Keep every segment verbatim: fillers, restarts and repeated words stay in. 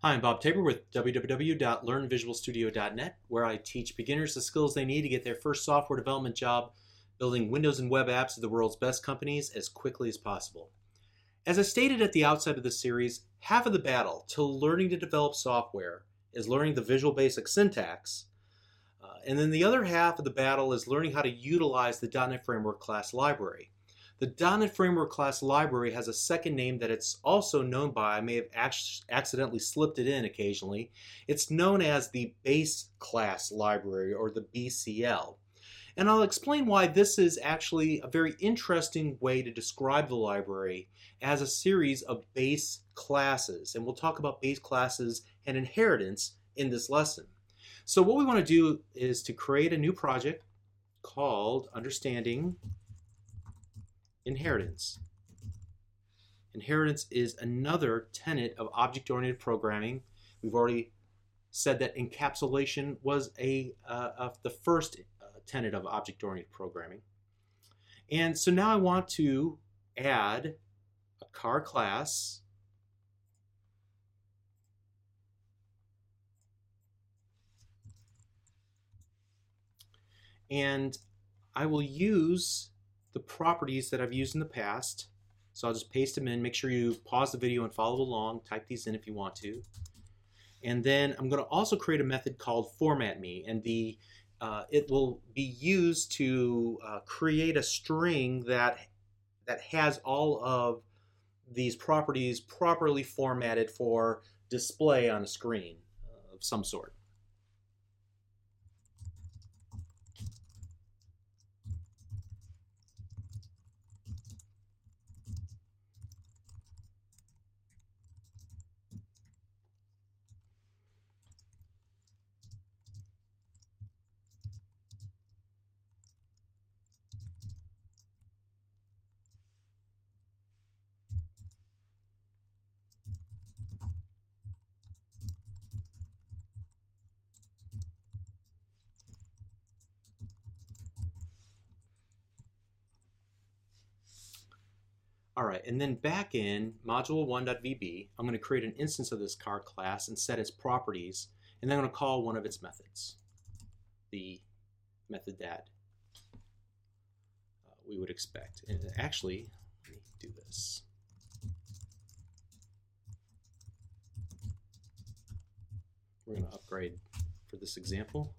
Hi, I'm Bob Tabor with w w w dot learn visual studio dot net, where I teach beginners the skills they need to get their first software development job building Windows and web apps of the world's best companies as quickly as possible. As I stated at the outset of this series, half of the battle to learning to develop software is learning the Visual Basic syntax, uh, and then the other half of the battle is learning how to utilize the dot net Framework class library. The dot net Framework class library has a second name that it's also known by. I may have accidentally slipped it in occasionally. It's known as the Base Class Library, or the B C L. And I'll explain why this is actually a very interesting way to describe the library as a series of base classes. And we'll talk about base classes and inheritance in this lesson. So what we want to do is to create a new project called Understanding Inheritance. Inheritance is another tenet of object-oriented programming. We've already said that encapsulation was a uh, of the first uh, tenet of object-oriented programming. And so now I want to add a car class and I will use the properties that I've used in the past. So I'll just paste them in. Make sure you pause the video and follow along. Type these in if you want to. And then I'm going to also create a method called format me, and the uh, it will be used to uh, create a string that that has all of these properties properly formatted for display on a screen uh, of some sort. All right, and then back in module one.vb, I'm going to create an instance of this car class and set its properties, and then I'm going to call one of its methods, the method that uh, we would expect. And actually, let me do this. We're going to upgrade for this example.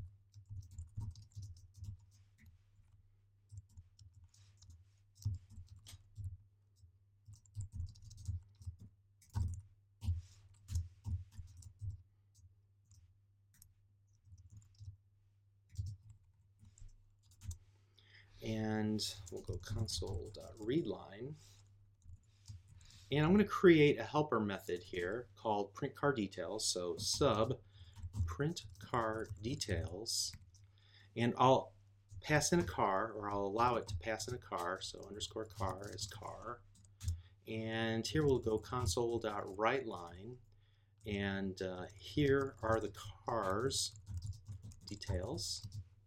And we'll go console.readline. And I'm going to create a helper method here called print car details. So sub print car details. And I'll pass in a car, or I'll allow it to pass in a car. So underscore car is car. And here we'll go console.writeLine. And uh, here are the cars details.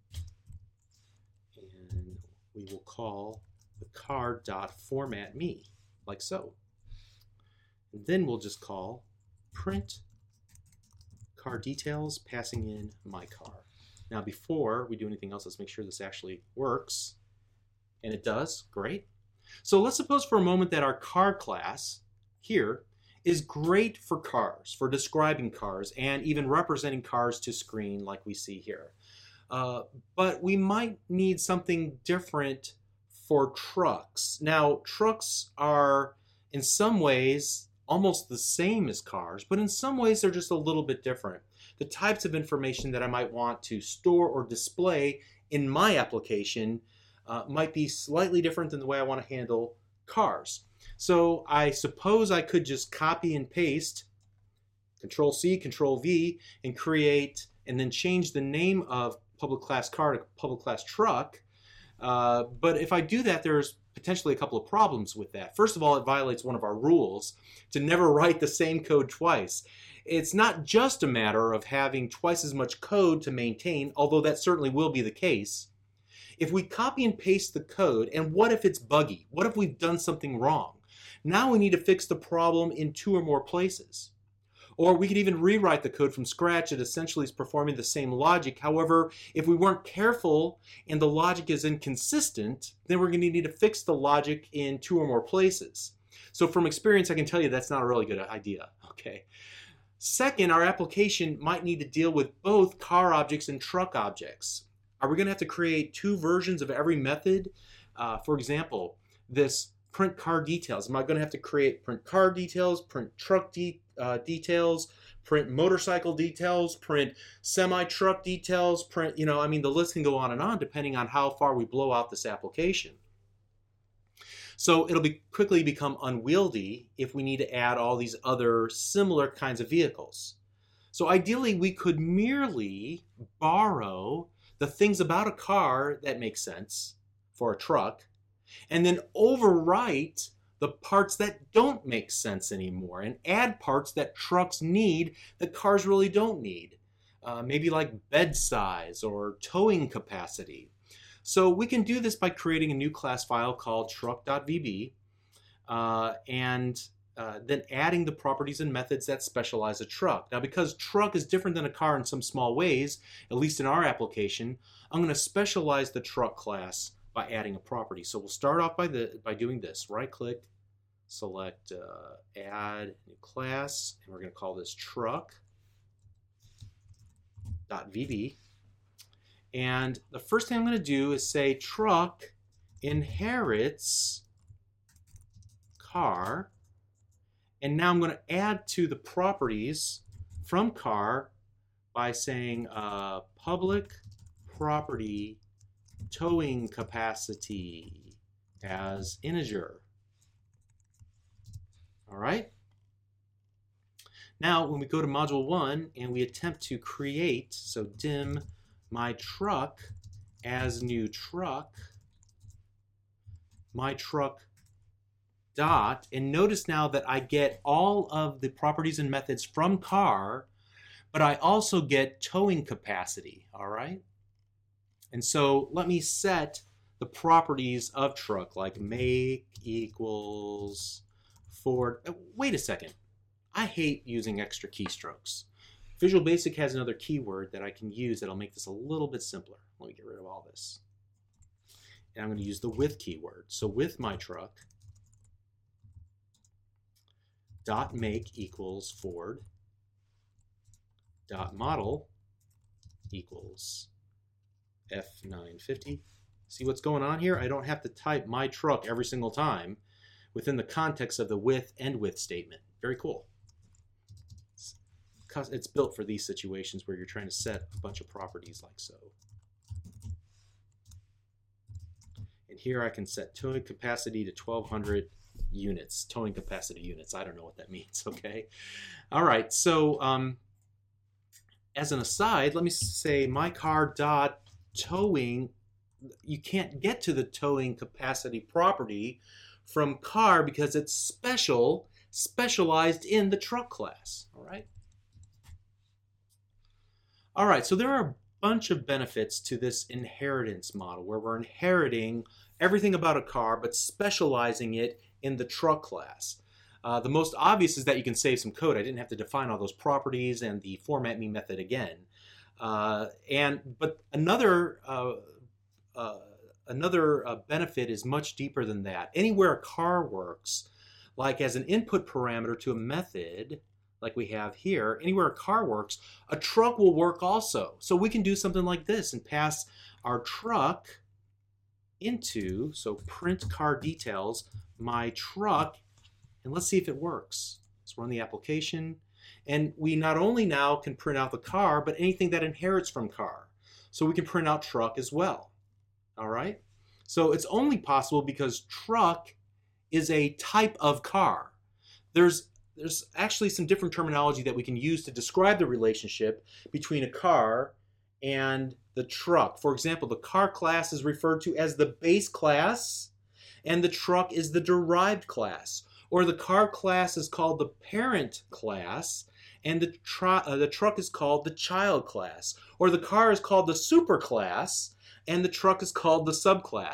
And we will call the car.formatMe, like so. And then we'll just call print car details, passing in my car. Now before we do anything else, let's make sure this actually works. And it does, great. So let's suppose for a moment that our car class here is great for cars, for describing cars, and even representing cars to screen like we see here. Uh, but we might need something different for trucks. Now, trucks are in some ways almost the same as cars, but in some ways they're just a little bit different. The types of information that I might want to store or display in my application uh, might be slightly different than the way I want to handle cars. So I suppose I could just copy and paste, Control C, Control V, and create, and then change the name of public class car to public class truck. Uh, but if I do that, there's potentially a couple of problems with that. First of all, it violates one of our rules to never write the same code twice. It's not just a matter of having twice as much code to maintain, although that certainly will be the case. If we copy and paste the code, and what if it's buggy? What if we've done something wrong? Now we need to fix the problem in two or more places. Or we could even rewrite the code from scratch. It essentially is performing the same logic. However, if we weren't careful and the logic is inconsistent, then we're going to need to fix the logic in two or more places. So from experience, I can tell you that's not a really good idea. Okay. Second, our application might need to deal with both car objects and truck objects. Are we going to have to create two versions of every method? Uh, for example, this print car details. Am I going to have to create print car details, print truck de uh, details, print motorcycle details, print semi-truck details, print, you know, I mean, the list can go on and on depending on how far we blow out this application. So it'll be quickly become unwieldy if we need to add all these other similar kinds of vehicles. So ideally, we could merely borrow the things about a car that make sense for a truck, and then overwrite the parts that don't make sense anymore and add parts that trucks need that cars really don't need. Uh, maybe like bed size or towing capacity. So we can do this by creating a new class file called truck.vb uh, and uh, then adding the properties and methods that specialize a truck. Now, because truck is different than a car in some small ways, at least in our application, I'm going to specialize the truck class by adding a property. So we'll start off by the by doing this. Right click, select uh, add new class, and we're going to call this truck.vb. And the first thing I'm going to do is say truck inherits car. And now I'm going to add to the properties from car by saying uh, public property towing capacity as integer. All right. Now, when we go to module one and we attempt to create, so dim my truck as new truck, my truck dot, and notice now that I get all of the properties and methods from car, but I also get towing capacity, all right? And so let me set the properties of truck, like make equals Ford. Wait a second. I hate using extra keystrokes. Visual Basic has another keyword that I can use that'll make this a little bit simpler. Let me get rid of all this. And I'm going to use the with keyword. So with my truck, dot make equals Ford, dot model equals F nine fifty. See what's going on here? I don't have to type my truck every single time within the context of the with and with statement. Very cool. It's built for these situations where you're trying to set a bunch of properties like so. And here I can set towing capacity to twelve hundred units, towing capacity units. I don't know what that means, okay? All right, so um, as an aside, let me say my car dot towing, you can't get to the towing capacity property from car because it's special, specialized in the truck class, all right? All right, so there are a bunch of benefits to this inheritance model where we're inheriting everything about a car but specializing it in the truck class. Uh, the most obvious is that you can save some code. I didn't have to define all those properties and the format me method again. Uh, and but another uh, uh, another uh, benefit is much deeper than that. Anywhere a car works, like as an input parameter to a method, like we have here, anywhere a car works, a truck will work also. So we can do something like this and pass our truck into, so print car details, my truck, and let's see if it works. Let's run the application. And we not only now can print out the car, but anything that inherits from car. So we can print out truck as well. All right? So it's only possible because truck is a type of car. There's There's actually some different terminology that we can use to describe the relationship between a car and the truck. For example, the car class is referred to as the base class, and the truck is the derived class. Or the car class is called the parent class, and the, tr uh, the truck is called the child class. Or the car is called the superclass, and the truck is called the subclass.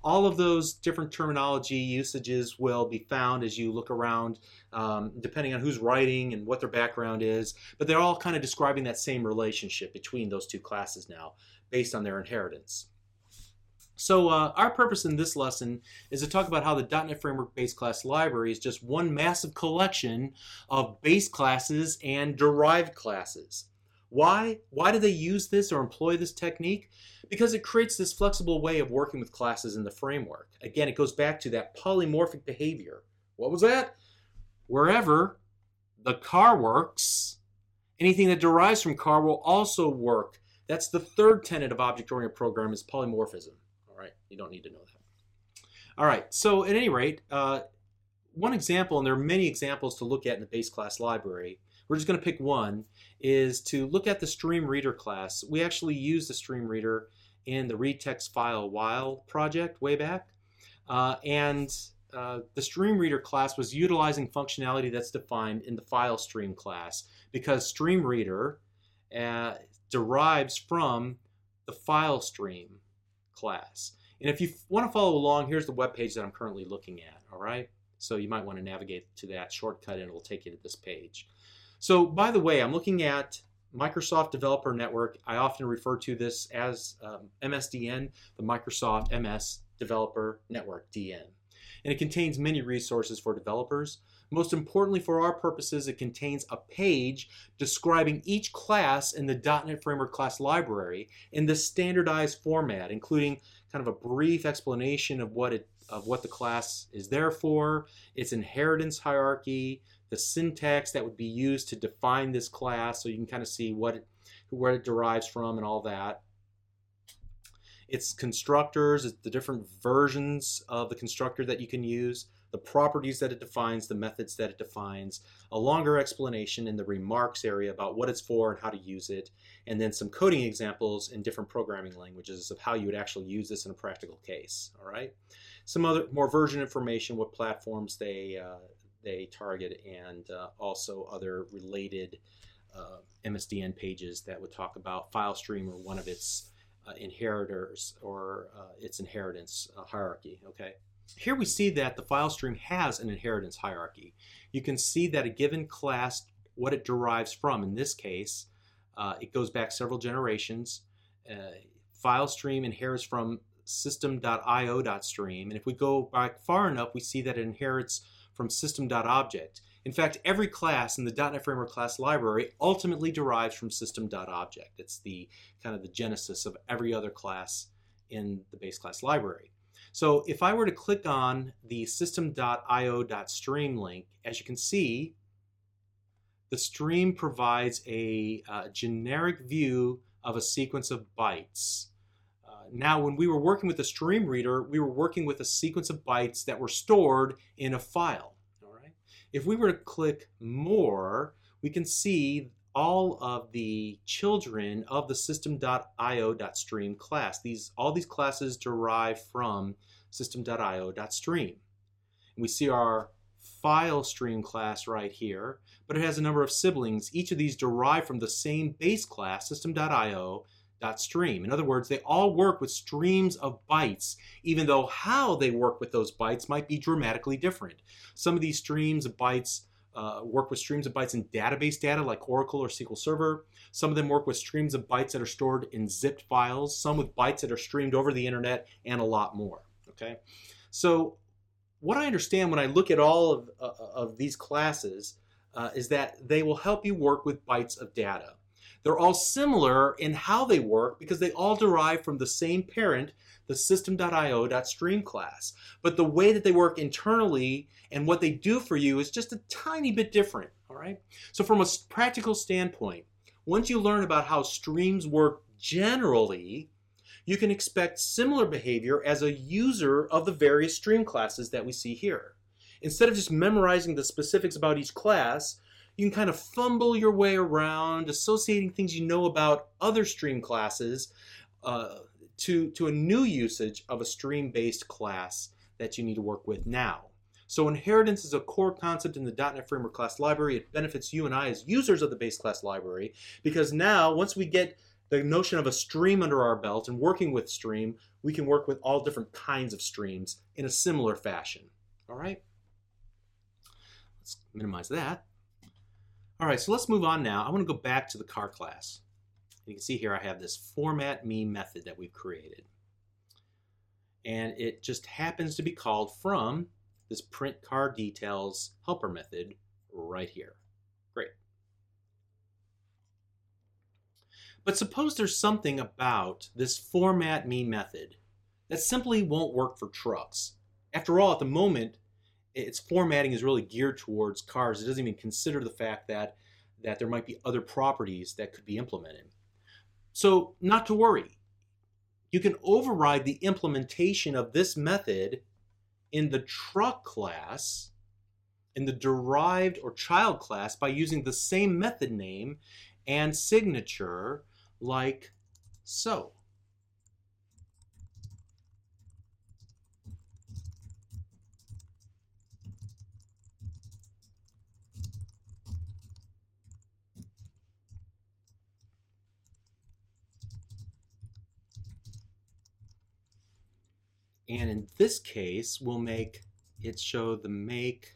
All of those different terminology usages will be found as you look around, um, depending on who's writing and what their background is. But they're all kind of describing that same relationship between those two classes now, based on their inheritance. So uh, our purpose in this lesson is to talk about how the dot net Framework Base Class Library is just one massive collection of base classes and derived classes. Why? Why do they use this or employ this technique? Because it creates this flexible way of working with classes in the framework. Again, it goes back to that polymorphic behavior. What was that? Wherever the car works, anything that derives from car will also work. That's the third tenet of object-oriented programming, is polymorphism. All right, you don't need to know that. All right, so at any rate, uh, one example, and there are many examples to look at in the base class library, we're just going to pick one, is to look at the stream reader class. We actually used the stream reader in the read text file while project way back, uh, and uh, the stream reader class was utilizing functionality that's defined in the file stream class, because stream reader uh, derives from the file stream class. And if you want to follow along, here's the web page that I'm currently looking at. All right, so you might want to navigate to that shortcut and it will take you to this page. So by the way, I'm looking at Microsoft Developer Network. I often refer to this as um, M S D N, the Microsoft M S Developer Network, D N. And it contains many resources for developers. Most importantly for our purposes, it contains a page describing each class in the dot net Framework Class Library in the standardized format, including kind of a brief explanation of what it of what the class is there for, its inheritance hierarchy, the syntax that would be used to define this class, so you can kind of see what it, where it derives from and all that. Its constructors, the different versions of the constructor that you can use, the properties that it defines, the methods that it defines, a longer explanation in the remarks area about what it's for and how to use it, and then some coding examples in different programming languages of how you would actually use this in a practical case. All right. Some other more version information, what platforms they uh, they target, and uh, also other related uh, M S D N pages that would talk about file stream or one of its uh, inheritors or uh, its inheritance uh, hierarchy. Okay. Here we see that the file stream has an inheritance hierarchy. You can see that a given class, what it derives from. In this case, uh, it goes back several generations. Uh, file stream inherits from system.io.stream, and if we go back far enough, we see that it inherits from system.object. In fact, every class in the dot net Framework Class Library ultimately derives from system.object. It's the kind of the genesis of every other class in the base class library. So if I were to click on the system.io.stream link, as you can see, the stream provides a uh, generic view of a sequence of bytes. Uh, now, when we were working with the stream reader, we were working with a sequence of bytes that were stored in a file. All right. If we were to click more, we can see all of the children of the system.io.stream class. These, all these classes derive from system.io.stream. And we see our file stream class right here, but it has a number of siblings. Each of these derive from the same base class, system.io.stream. In other words, they all work with streams of bytes, even though how they work with those bytes might be dramatically different. Some of these streams of bytes Uh, work with streams of bytes in database data like Oracle or S Q L Server. Some of them work with streams of bytes that are stored in zipped files, some with bytes that are streamed over the internet, and a lot more. Okay, so what I understand when I look at all of, uh, of these classes uh, is that they will help you work with bytes of data. They're all similar in how they work because they all derive from the same parent, the system.io.stream class. But the way that they work internally and what they do for you is just a tiny bit different, all right? So from a practical standpoint, once you learn about how streams work generally, you can expect similar behavior as a user of the various stream classes that we see here. Instead of just memorizing the specifics about each class, you can kind of fumble your way around, associating things you know about other stream classes uh, to, to a new usage of a stream-based class that you need to work with now. So inheritance is a core concept in the dot net Framework Class Library. It benefits you and I as users of the base class library because now, once we get the notion of a stream under our belt and working with stream, we can work with all different kinds of streams in a similar fashion. All right? Let's minimize that. All right, so let's move on now. I want to go back to the car class. You can see here I have this format me method that we've created. And it just happens to be called from this print car details helper method right here. Great. But suppose there's something about this format me method that simply won't work for trucks. After all, at the moment, its formatting is really geared towards cars. It doesn't even consider the fact that, that there might be other properties that could be implemented. So not to worry. You can override the implementation of this method in the truck class, in the derived or child class, by using the same method name and signature like so. And in this case, we'll make it show the make,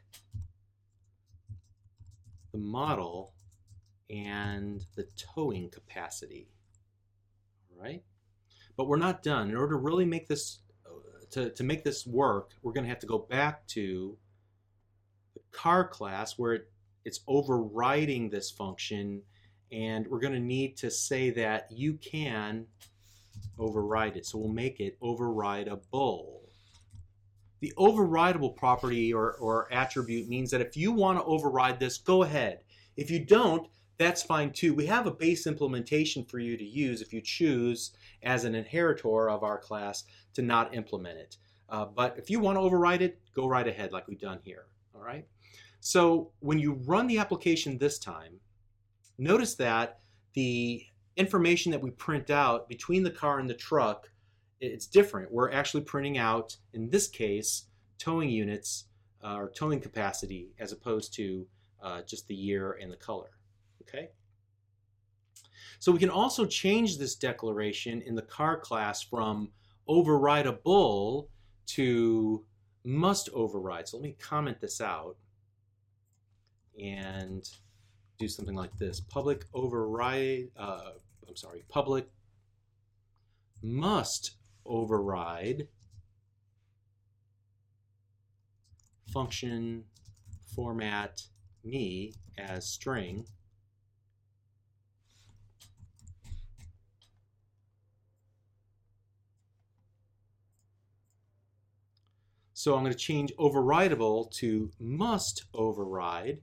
the model, and the towing capacity. All right? But we're not done. In order to really make this, to, to make this work, we're going to have to go back to the car class where it, it's overriding this function, and we're going to need to say that you can override it. So we'll make it overrideable. The overrideable property or, or attribute means that if you want to override this, go ahead. If you don't, that's fine too. We have a base implementation for you to use if you choose as an inheritor of our class to not implement it. Uh, but if you want to override it, go right ahead like we've done here. All right. So when you run the application this time, notice that the information that we print out between the car and the truck, it's different. We're actually printing out, in this case, towing units uh, or towing capacity as opposed to uh, just the year and the color. Okay? So we can also change this declaration in the car class from overrideable to must override. So let me comment this out and do something like this. Public override, uh, I'm sorry, public must override function format me as string So I'm going to change overrideable to must override,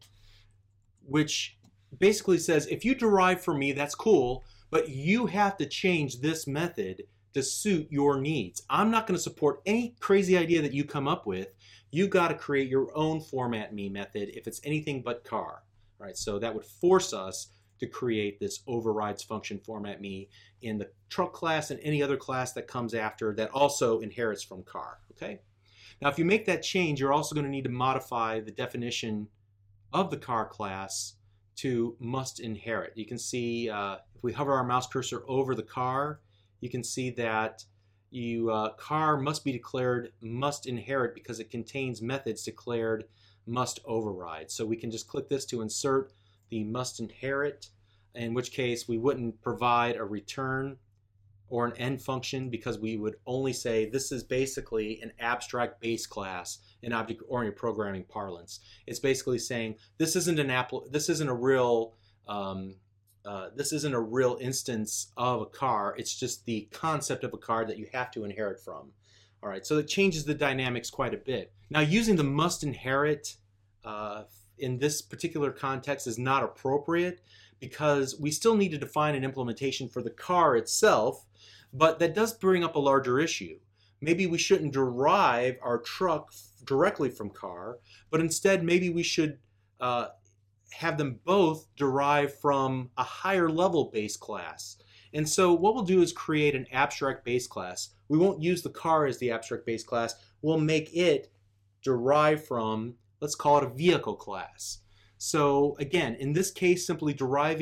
which basically says if you derive from me, that's cool, but you have to change this method to suit your needs. I'm not going to support any crazy idea that you come up with. You got to create your own format me method if it's anything but car. All right, so that would force us to create this overrides function format me in the truck class and any other class that comes after that also inherits from car. Okay. Now, if you make that change, you're also going to need to modify the definition of the car class to must inherit. You can see uh, if we hover our mouse cursor over the car, you can see that you uh, car must be declared must inherit because it contains methods declared must override. So we can just click this to insert the must inherit, in which case we wouldn't provide a return or an end function because we would only say this is basically an abstract base class in object-oriented programming parlance. It's basically saying this isn't an app, this isn't a real um, uh, this isn't a real instance of a car. It's just the concept of a car that you have to inherit from. All right, so it changes the dynamics quite a bit. Now, using the must inherit uh, in this particular context is not appropriate because we still need to define an implementation for the car itself. But that does bring up a larger issue. Maybe we shouldn't derive our truck directly from car, but instead maybe we should uh, have them both derive from a higher level base class. And so what we'll do is create an abstract base class. We won't use the car as the abstract base class. We'll make it derive from, let's call it a vehicle class. So again, in this case, simply deriving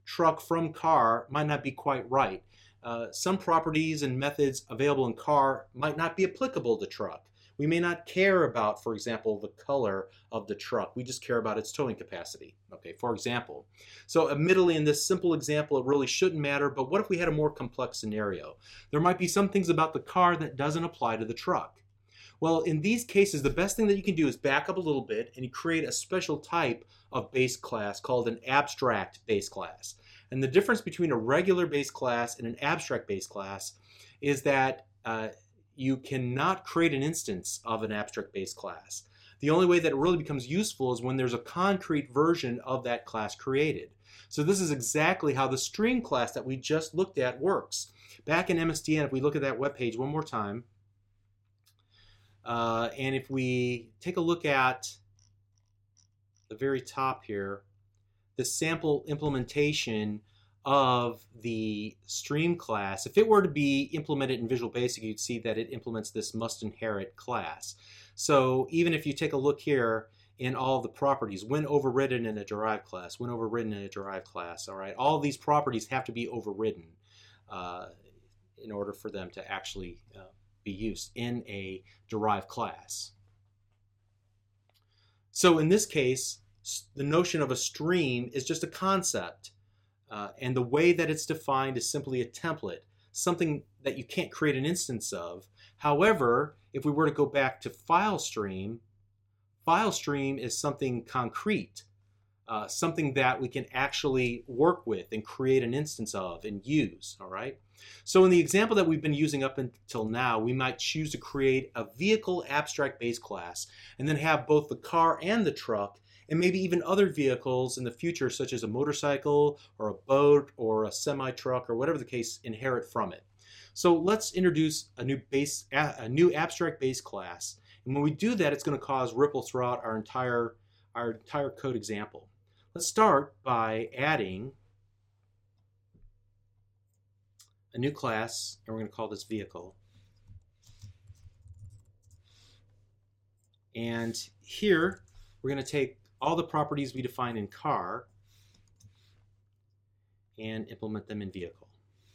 truck from car might not be quite right. Uh, some properties and methods available in car might not be applicable to truck. We may not care about, for example, the color of the truck. We just care about its towing capacity, okay, for example. So admittedly, in this simple example, it really shouldn't matter, but what if we had a more complex scenario? There might be some things about the car that doesn't apply to the truck. Well, in these cases, the best thing that you can do is back up a little bit and you create a special type of base class called an abstract base class. And the difference between a regular base class and an abstract base class is that uh, you cannot create an instance of an abstract base class. The only way that it really becomes useful is when there's a concrete version of that class created. So this is exactly how the stream class that we just looked at works. Back in M S D N, if we look at that web page one more time, uh, and if we take a look at the very top here, the sample implementation of the stream class, if it were to be implemented in Visual Basic, you'd see that it implements this must inherit class. So even if you take a look here in all the properties, when overridden in a derived class, when overridden in a derived class, all right, all these properties have to be overridden uh, in order for them to actually uh, be used in a derived class. So in this case, the notion of a stream is just a concept. Uh, and the way that it's defined is simply a template, something that you can't create an instance of. However, if we were to go back to file stream, file stream is something concrete, uh, something that we can actually work with and create an instance of and use, all right? So in the example that we've been using up until now, we might choose to create a vehicle abstract base class and then have both the car and the truck and maybe even other vehicles in the future, such as a motorcycle or a boat or a semi-truck or whatever the case, inherit from it. So let's introduce a new base, a new abstract base class. And when we do that, it's going to cause ripple throughout our entire, our entire code example. Let's start by adding a new class, and we're going to call this vehicle. And here, we're going to take all the properties we define in car and implement them in vehicle.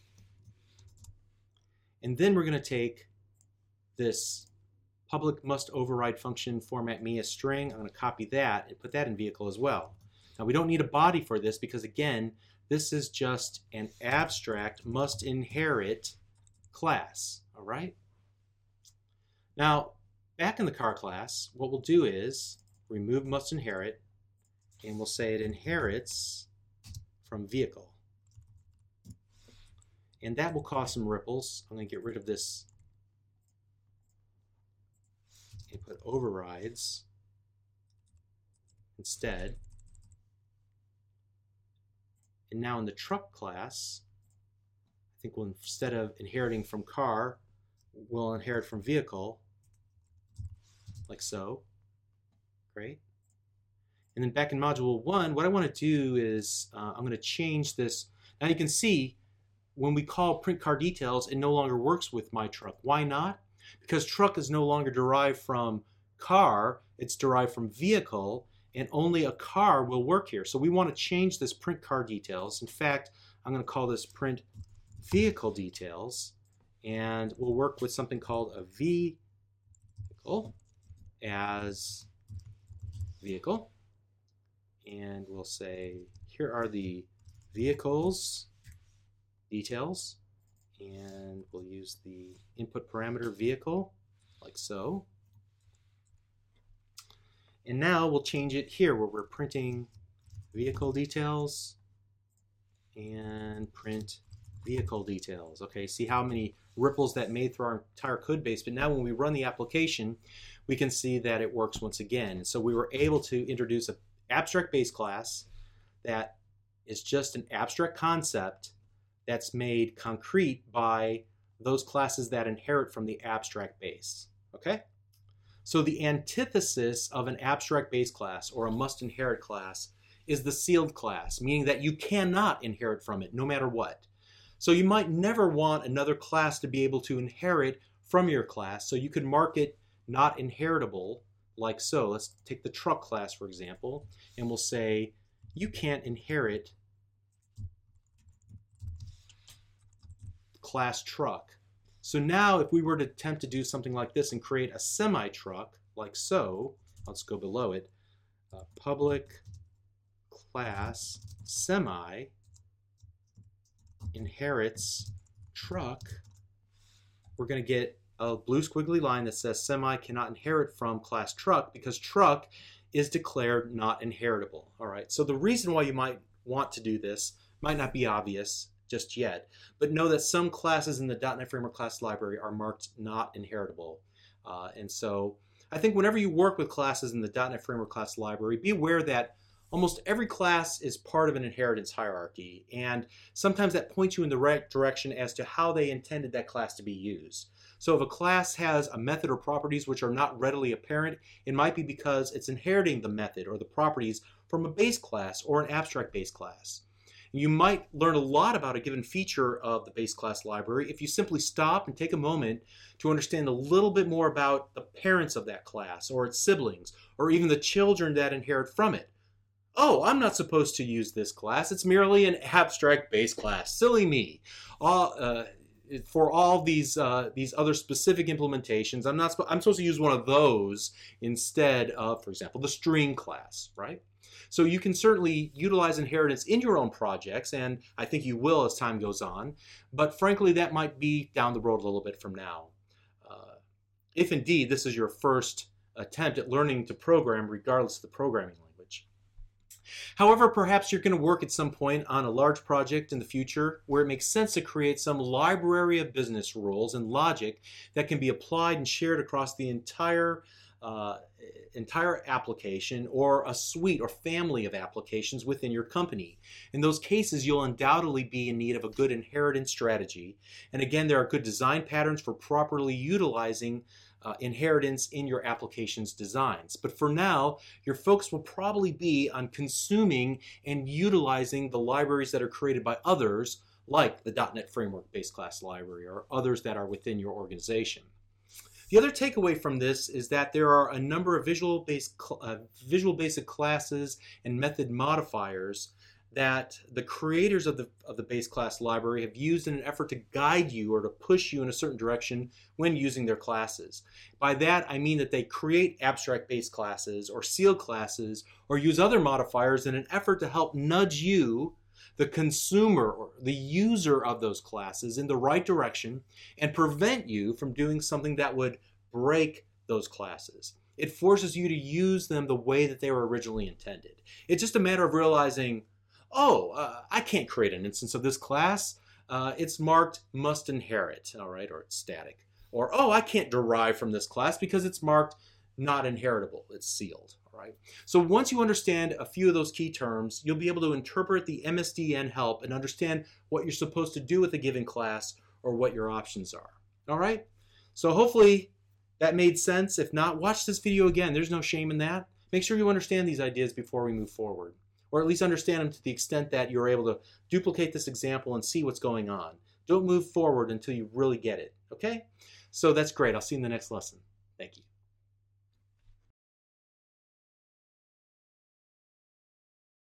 And then we're going to take this public must override function format me as string. I'm going to copy that and put that in vehicle as well. Now we don't need a body for this because again, this is just an abstract must inherit class, all right? Now, back in the car class, what we'll do is remove must inherit, and we'll say it inherits from vehicle. And that will cause some ripples. I'm going to get rid of this and put overrides instead. And now in the truck class, I think we'll, instead of inheriting from car, we'll inherit from vehicle, like so. Great. And then back in module one, what I want to do is uh, I'm going to change this. Now you can see when we call print car details, it no longer works with my truck. Why not? Because truck is no longer derived from car, it's derived from vehicle, and only a car will work here. So we want to change this print car details. In fact, I'm going to call this print vehicle details, and we'll work with something called a vehicle as vehicle, and we'll say here are the vehicles details, and we'll use the input parameter vehicle like so. And now we'll change it here where we're printing vehicle details and print vehicle details. Okay, see how many ripples that made through our entire code base, but now when we run the application, we can see that it works once again. So we were able to introduce an abstract base class that is just an abstract concept that's made concrete by those classes that inherit from the abstract base. Okay? So the antithesis of an abstract base class or a must inherit class is the sealed class, meaning that you cannot inherit from it no matter what. So you might never want another class to be able to inherit from your class, so you could mark it not inheritable like so. Let's take the truck class, for example, and we'll say you can't inherit class truck. So now if we were to attempt to do something like this and create a semi-truck, like so, let's go below it, uh, public class semi inherits truck, we're going to get a blue squiggly line that says semi cannot inherit from class truck because truck is declared not inheritable. All right, so the reason why you might want to do this might not be obvious just yet, but know that some classes in the dot net Framework class library are marked not inheritable. Uh, and so I think whenever you work with classes in the dot net Framework class library, be aware that almost every class is part of an inheritance hierarchy, and sometimes that points you in the right direction as to how they intended that class to be used. So if a class has a method or properties which are not readily apparent, it might be because it's inheriting the method or the properties from a base class or an abstract base class. You might learn a lot about a given feature of the base class library if you simply stop and take a moment to understand a little bit more about the parents of that class or its siblings or even the children that inherit from it. Oh, I'm not supposed to use this class. It's merely an abstract base class. Silly me. All, uh, for all these uh, these other specific implementations, I'm not. I'm supposed to use one of those instead of, for example, the string class, right? So you can certainly utilize inheritance in your own projects, and I think you will as time goes on. But frankly, that might be down the road a little bit from now. Uh, if indeed this is your first attempt at learning to program, regardless of the programming language. However, perhaps you're going to work at some point on a large project in the future where it makes sense to create some library of business rules and logic that can be applied and shared across the entire uh, entire application or a suite or family of applications within your company. In those cases, you'll undoubtedly be in need of a good inheritance strategy. And again, there are good design patterns for properly utilizing Uh, inheritance in your application's designs. But for now, your focus will probably be on consuming and utilizing the libraries that are created by others, like the dot net Framework base class library or others that are within your organization. The other takeaway from this is that there are a number of Visual Basic, uh, Visual Basic classes and method modifiers that the creators of the, of the base class library have used in an effort to guide you or to push you in a certain direction when using their classes. By that, I mean that they create abstract base classes or sealed classes or use other modifiers in an effort to help nudge you, the consumer or the user of those classes, in the right direction and prevent you from doing something that would break those classes. It forces you to use them the way that they were originally intended. It's just a matter of realizing, oh, uh, I can't create an instance of this class. Uh, it's marked must inherit, all right, or it's static. Or, oh, I can't derive from this class because it's marked not inheritable. It's sealed, all right. So once you understand a few of those key terms, you'll be able to interpret the M S D N help and understand what you're supposed to do with a given class or what your options are, all right. So hopefully that made sense. If not, watch this video again. There's no shame in that. Make sure you understand these ideas before we move forward, or at least understand them to the extent that you're able to duplicate this example and see what's going on. Don't move forward until you really get it, okay? So that's great. I'll see you in the next lesson. Thank you.